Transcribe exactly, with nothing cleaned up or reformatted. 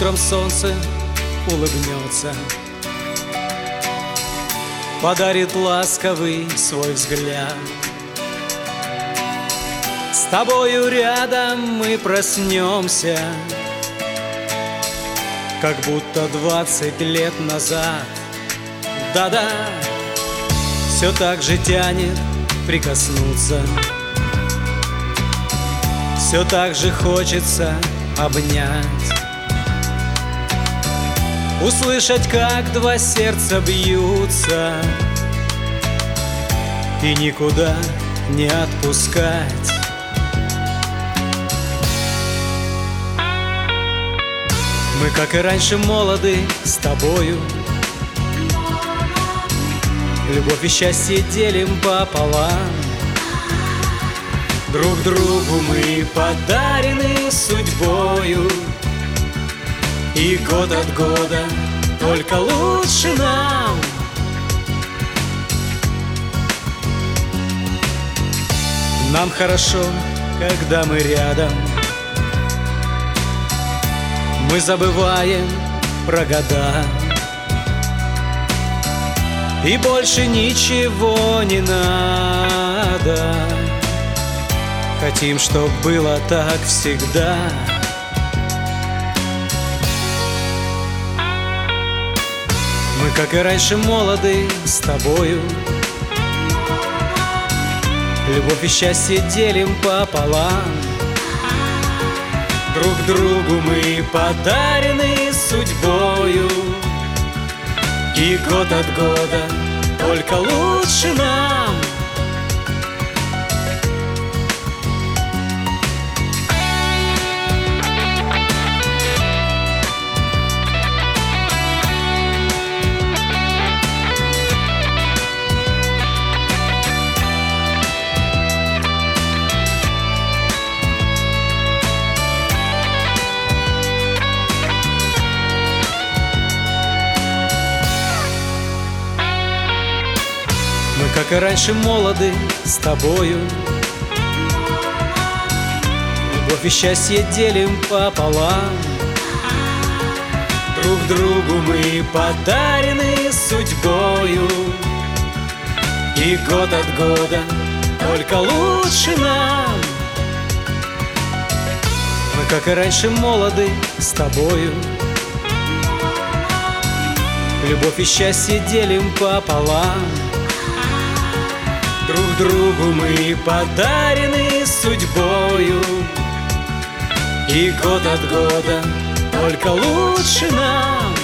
утром солнце улыбнется, подарит ласковый свой взгляд. С тобою рядом мы проснемся, как будто двадцать лет назад. Да-да, все так же тянет прикоснуться, все так же хочется обнять, услышать, как два сердца бьются, и никуда не отпускать. Мы, как и раньше, молоды с тобою, любовь и счастье делим пополам. Друг другу мы подарены судьбою, и год от года только лучше нам. Нам хорошо, когда мы рядом, мы забываем про года, и больше ничего не надо. Хотим, чтоб было так всегда. Мы, как и раньше, молоды с тобою, любовь и счастье делим пополам. Друг другу мы подарены судьбою, и год от года только лучше нам. Мы, как и раньше, молоды с тобою, любовь и счастье делим пополам. Друг другу мы подарены судьбою, и год от года только лучше нам. Мы, как и раньше, молоды с тобою, любовь и счастье делим пополам. Друг другу мы подарены судьбою, и год от года только лучше нам.